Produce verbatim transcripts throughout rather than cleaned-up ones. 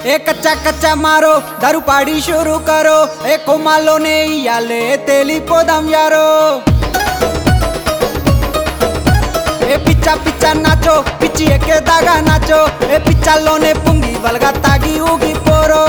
ए कच्चा कच्चा मारो दारू पाड़ी शुरू करो ए कोमालो ने याले तेली पोदाम यारो ए पिच्चा पिच्चा नाचो पिच्ची एके दागा नाचो ए पिच्चालोने पुंगी बलगा तागी ऊगी पोरो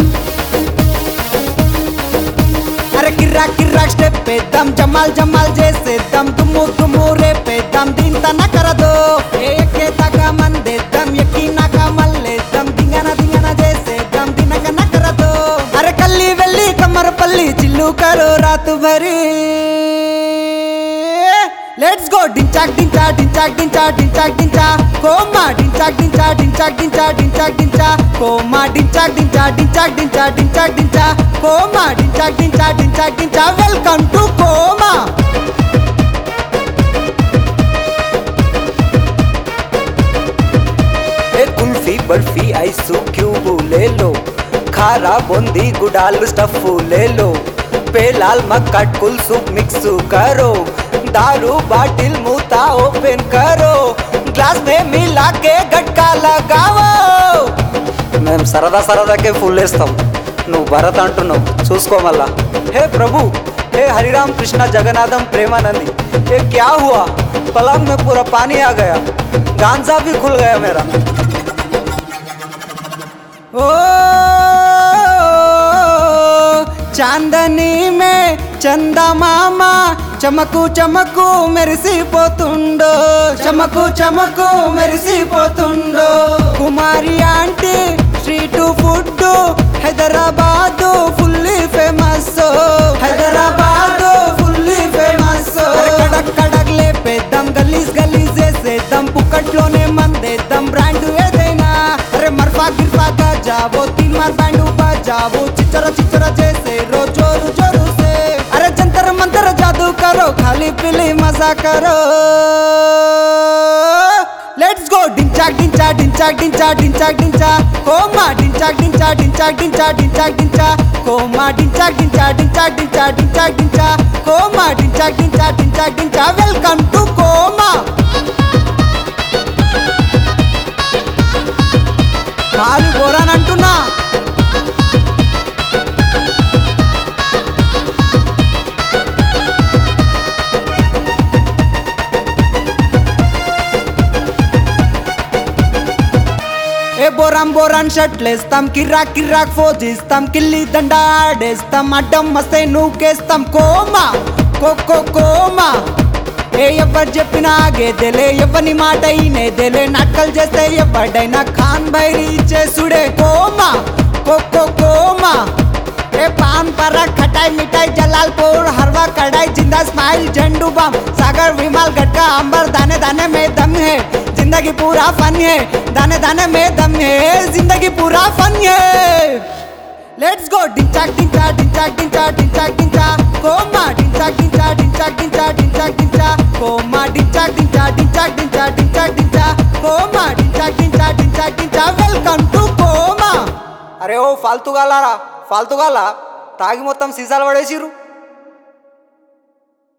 अरे किर्राक किर्राक स्टेप पे दम जमाल जमाल जैसे दम तुमू तुमू रे पे दम दिन तना कर दो एके दागा मंदे दम यकीना का मल्ले दम दिंगाना दिंगाना जैसे दम दिनक न कर दो अरे कल्ली वेल्ली कमर पल्ली चिल्लू करो रात भरी Let's go dinchak dincha dinchak dincha dinchak dincha koma dinchak dincha dinchak dincha dinchak dincha koma dinchak dincha dinchak dincha dinchak dincha koma dinchak dincha dinchak dincha welcome to koma ए कुल्फी बर्फी आइसू क्यूब ले लो खारा Bundi Goodall stuff ले लो पे लाल मक्का कुल soup mix करो दारू bottle मूता ओपन करो ग्लास में मिला के गटका लगाओ మేము సరదా సరదాకే ఫుల్ వేస్తాం నువ్వు భరత్ అంటున్నావు చూసుకో మళ్ళా हे प्रभु हे हरिराम कृष्णा जगन्नाथम प्रेमानंदी ये क्या हुआ पलंग में पूरा पानी आ गया गांजा भी खुल गया मेरा ओ चांदनी में चंदा मामा చమకు చమకు మెరిసిపోతుండో చమకు చమకు మెరిసిపోతుండో Kumari aunty street food Hyderabad fully famous Hyderabad fully famous కడక్ కడక్ లేపేద్దాం గలీజ్ గలీజ్ చేసేద్దాం పుక్కట్లోనే మందేద్దాం బ్రాండ్ ఏదైనా అరే మర్ఫా గిర్ఫా గాజావో తీన్ మార్ బ్యాండ్ బజావో చిచ్చర చిచ్చర చేసే రో జోరు జోరు సే అరే జంతర్ మంతర్ जादू करो खाली पीली मजा करो लेट्स गो डिंचाक डिंचा डिंचाक डिंचा डिंचाक डिंचा कोमा डिंचाक डिंचा डिंचाक डिंचा डिंचाक डिंचा कोमा डिंचाक डिंचा डिंचाक डिंचा डिंचाक डिंचा कोमा डिंचाक डिंचा डिंचाक डिंचा वेलकम टू कोमा खाली बोरान अंटुना ఏ బోరాం బోరాన్ షర్ట్లేస్తాం కిర్రాక్ కిర్రాక్ ఫోజిస్తాం కిల్లి దండ ఆడేస్తాం అడ్డం వస్తే నూకేస్తాం కోమా కోకో కోమా ఏ ఎవరు చెప్పినా ఆగేదేలే ఎవని మాట అయినేదేలే నాటకాలు చేస్తే ఎవడైనా ఖాన్ బైరి చేసుడే కోమా కోకో కోమా ए पान परा खटाई मिठाई जलालपुर हरवा कढ़ाई जिंदा स्माइल झंडू बम सागर विमल गटका अंबर दाने दाने में दम है जिंदगी पूरा फन है दाने दाने में दम है जिंदगी पूरा फन है लेट्स गो डिंचाक डिंचा डिंचाक डिंचा डिंचाक डिंचा कोमा डिंचाक डिंचा डिंचाक डिंचा डिंचाक डिंचा कोमा डिंचाक डिंचा डिंचाक डिंचा डिंचाक डिंचा कोमा डिंचाक डिंचा डिंचाक डिंचा वेलकम टू कोमा अरे ओ फालतू गालारा फालतू गाला తాగి మొత్తం సీసాలు పడేసిరు